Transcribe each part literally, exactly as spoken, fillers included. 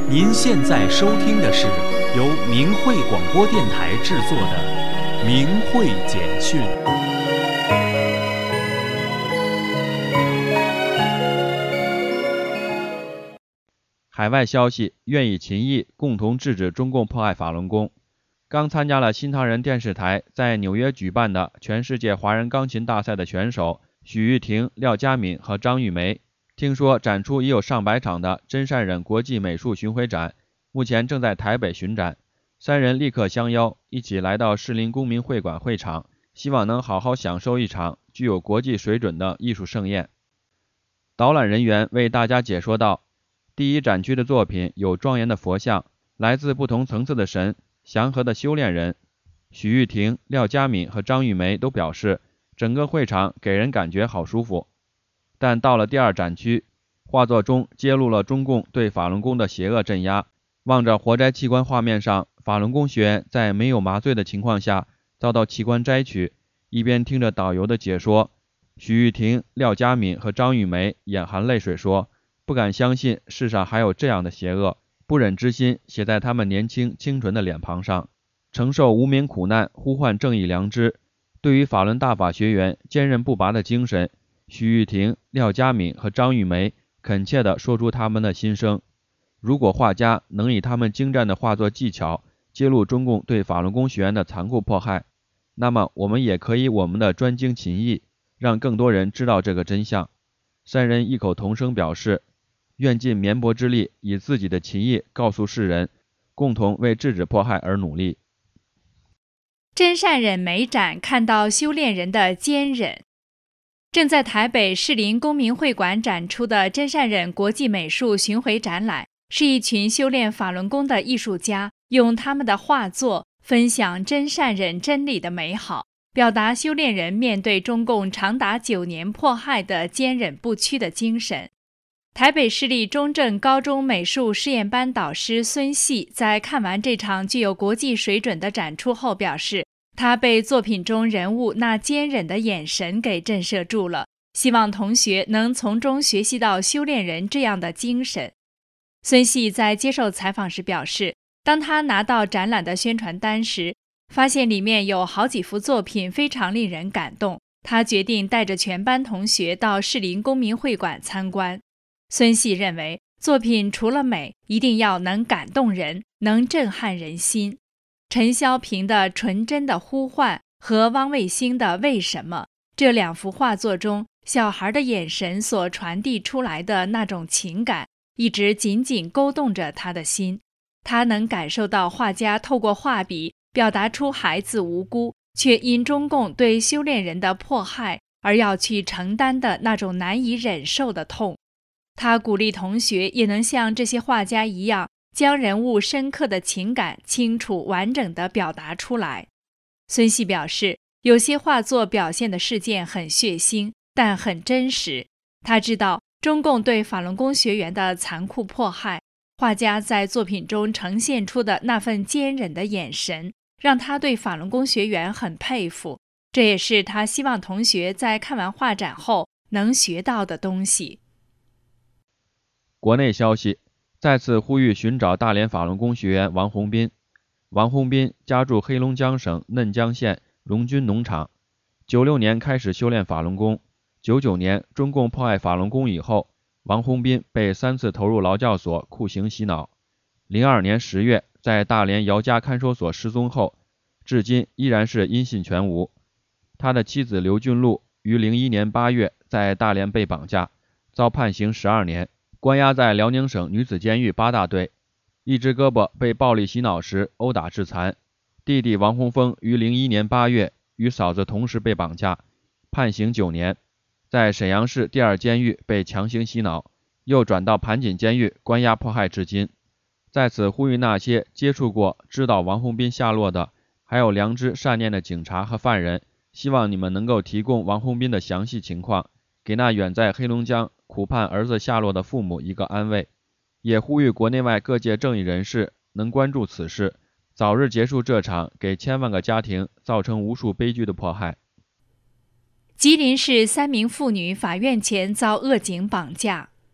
您现在收听的是由明慧广播电台制作的明慧简讯。 海外消息，愿以勤义共同制止中共迫害法轮功。刚参加了新唐人电视台在纽约举办的全世界华人钢琴大赛的选手许玉婷、廖佳敏和张玉梅，听说展出已有上百场的真善忍国际美术巡回展，目前正在台北巡展。三人立刻相邀，一起来到士林公民会馆会场，希望能好好享受一场具有国际水准的艺术盛宴。导览人员为大家解说道，第一展区的作品有庄严的佛像，来自不同层次的神，祥和的修炼人。许玉婷、廖佳敏和张玉梅都表示，整个会场给人感觉好舒服。但到了第二展区，画作中揭露了中共对法轮功的邪恶镇压。望着活摘器官画面上，法轮功学员在没有麻醉的情况下遭到器官摘取，一边听着导游的解说，许玉婷、廖佳敏和张玉梅眼含泪水说，不敢相信世上还有这样的邪恶，不忍之心写在他们年轻清纯的脸庞上。承受无名苦难，呼唤正义良知，对于法轮大法学员坚韧不拔的精神，许玉婷、廖佳敏和张玉梅恳切地说出他们的心声。如果画家能以他们精湛的画作技巧揭露中共对法轮功学员的残酷迫害，那么我们也可以我们的专精勤艺，让更多人知道这个真相。三人异口同声表示，愿尽绵薄之力，以自己的勤艺告诉世人，共同为制止迫害而努力。 真善忍美展看到修炼人的坚忍。正在台北士林公民会馆展出的真善忍国际美术巡回展览，是一群修炼法轮功的艺术家用他们的画作分享真善忍真理的美好，表达修炼人面对中共长达九年迫害的坚忍不屈的精神。台北市立中正高中美术实验班导师孙系在看完这场具有国际水准的展出后表示，他被作品中人物那坚忍的眼神给震慑住了，希望同学能从中学习到修炼人这样的精神。孙系在接受采访时表示，当他拿到展览的宣传单时，发现里面有好几幅作品非常令人感动，他决定带着全班同学到士林公民会馆参观。孙系认为，作品除了美，一定要能感动人，能震撼人心。陈萧平的《纯真的呼唤》和汪卫星的《为什么》这两幅画作中，小孩的眼神所传递出来的那种情感，一直紧紧勾动着他的心。他能感受到画家透过画笔表达出孩子无辜，却因中共对修炼人的迫害而要去承担的那种难以忍受的痛。他鼓励同学也能像这些画家一样，将人物深刻的情感清楚完整地表达出来。孙系表示，有些画作表现的事件很血腥，但很真实。他知道中共对法轮功学员的残酷迫害，画家在作品中呈现出的那份坚忍的眼神，让他对法轮功学员很佩服。这也是他希望同学在看完画展后能学到的东西。 国内消息，再次呼吁寻找大连法轮功学员王洪斌。王洪斌家住黑龙江省嫩江县荣军农场，九六年开始修炼法轮功，九九年中共迫害法轮功以后，王洪斌被三次投入劳教所酷刑洗脑。零二年十月在大连姚家看守所失踪后，至今依然是音信全无。他的妻子刘俊禄于零一年八月在大连被绑架，遭判刑十二年，关押在辽宁省女子监狱八大队，一只胳膊被暴力洗脑时殴打致残。弟弟王洪峰于零一年八月与嫂子同时被绑架，判刑九年，在沈阳市第二监狱被强行洗脑，又转到盘锦监狱关押迫害至今。在此呼吁那些接触过、知道王洪斌下落的，还有良知善念的警察和犯人，希望你们能够提供王洪斌的详细情况，给那远在黑龙江苦盼儿子下落的父母一个安慰。也呼吁国内外各界正义人士能关注此事，早日结束这场给千万个家庭造成无数悲剧的迫害。 吉林市三名妇女法院前遭恶警绑架。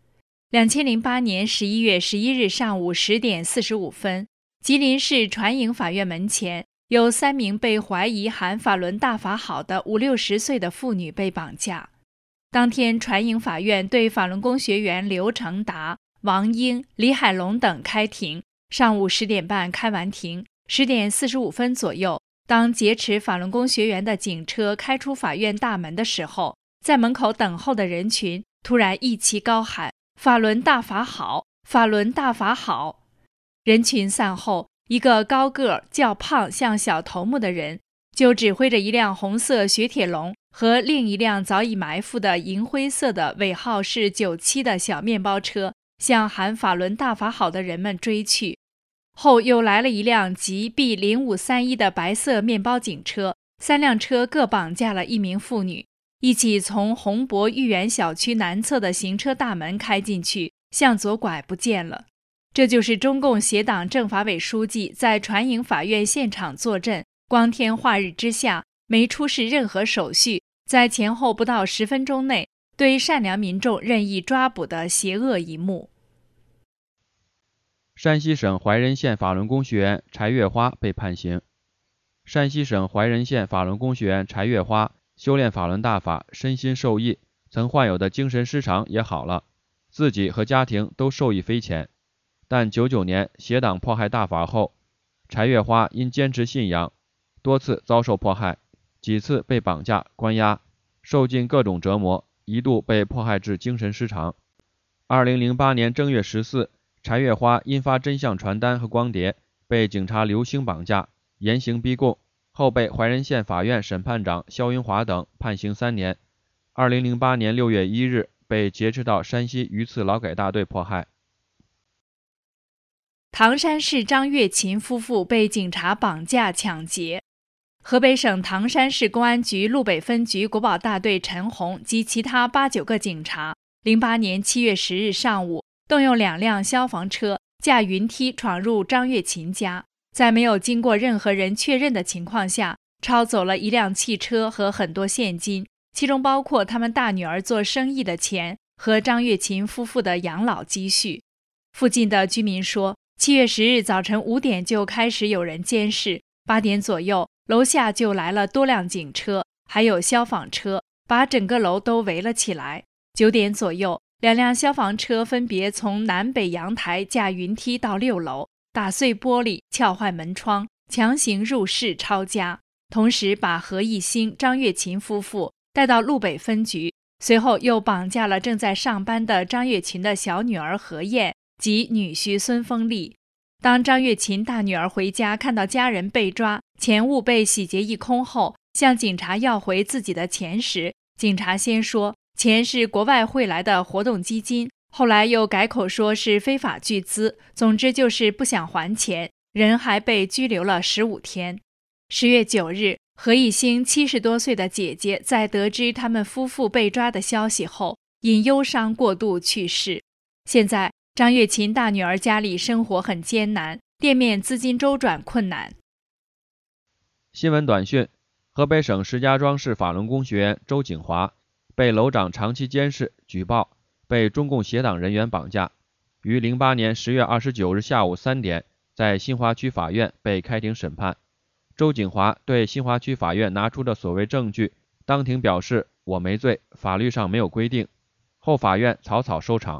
两千零八年十一月十一日上午十点四十五分，吉林市传营法院门前有三名被怀疑含法轮大法好的五六十岁的妇女被绑架。当天，传营法院对法轮功学员刘成达、王英、李海龙等开庭。上午十点半开完庭，十点四十五分左右，当劫持法轮功学员的警车开出法院大门的时候，在门口等候的人群突然一齐高喊：“法轮大法好，法轮大法好！”人群散后，一个高个较胖像小头目的人就指挥着一辆红色雪铁龙和另一辆早已埋伏的银灰色的尾号是九七的小面包车向喊法轮大法好的人们追去。后又来了一辆吉 B 零五三一的白色面包警车，三辆车各绑架了一名妇女，一起从宏博豫园小区南侧的行车大门开进去，向左拐不见了。这就是中共协党政法委书记在传营法院现场坐镇，光天化日之下，没出示任何手续，在前后不到十分钟内对善良民众任意抓捕的邪恶一幕。 山西省怀仁县法轮功学员柴月花被判刑。山西省怀仁县法轮功学员柴月花修炼法轮大法，身心受益，曾患有的精神失常也好了，自己和家庭都受益匪浅。但九九年邪党迫害大法后，柴月花因坚持信仰，多次遭受迫害，几次被绑架关押，受尽各种折磨，一度被迫害致精神失常。二零零八年正月十四，柴月花因发真相传单和光碟，被警察刘星绑架，严刑逼供，后被怀仁县法院审判长肖云华等判刑三年。二零零八年六月一日，被劫持到山西榆次劳改大队迫害。 唐山市张月琴夫妇被警察绑架抢劫。河北省唐山市公安局路北分局国保大队陈红及其他八九个警察，零八年七月十日上午，动用两辆消防车，架云梯闯入张月琴家，在没有经过任何人确认的情况下，抄走了一辆汽车和很多现金，其中包括他们大女儿做生意的钱和张月琴夫妇的养老积蓄。附近的居民说，七月十日早晨五点就开始有人监视，八点左右，楼下就来了多辆警车，还有消防车，把整个楼都围了起来。九点左右，两辆消防车分别从南北阳台架云梯到六楼，打碎玻璃，撬坏门窗，强行入室抄家，同时把何义兴、张月琴夫妇带到路北分局，随后又绑架了正在上班的张月琴的小女儿何燕及女婿孙丰利。当张月琴大女儿回家看到家人被抓，钱物被洗劫一空后，向警察要回自己的钱时，警察先说钱是国外汇来的活动基金，后来又改口说是非法巨资，总之就是不想还钱，人还被拘留了十五天。十月九日，何义兴七十多岁的姐姐在得知他们夫妇被抓的消息后，因忧伤过度去世。现在张月琴大女儿家里生活很艰难，店面资金周转困难。 新闻短讯：河北省石家庄市法轮功学员周景华被楼长长期监视举报，被中共协党人员绑架，于零八年十月二十九日下午三点在新华区法院被开庭审判。周景华对新华区法院拿出的所谓证据，当庭表示我没罪，法律上没有规定，后法院草草收场。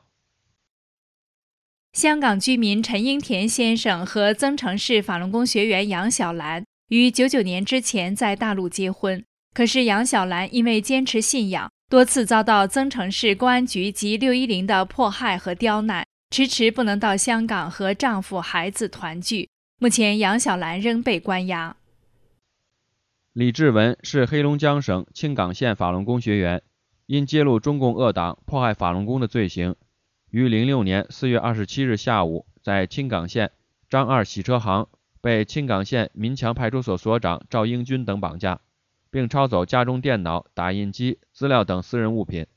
香港居民陈英田先生和增城市法轮功学员杨小兰于九九年之前在大陆结婚，可是杨小兰因为坚持信仰，多次遭到增城市公安局及六一零的迫害和刁难，迟迟不能到香港和丈夫孩子团聚。目前杨小兰仍被关押。 李志文是黑龙江省青冈县法轮功学员，因揭露中共恶党迫害法轮功的罪行，于零六年四月二十七日下午在青冈县张二洗车行被青冈县民强派出所所长赵英军等绑架，并抄走家中电脑、打印机、资料等私人物品。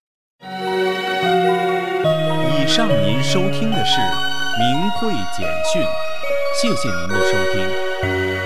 以上您收听的是明慧简讯，谢谢您的收听。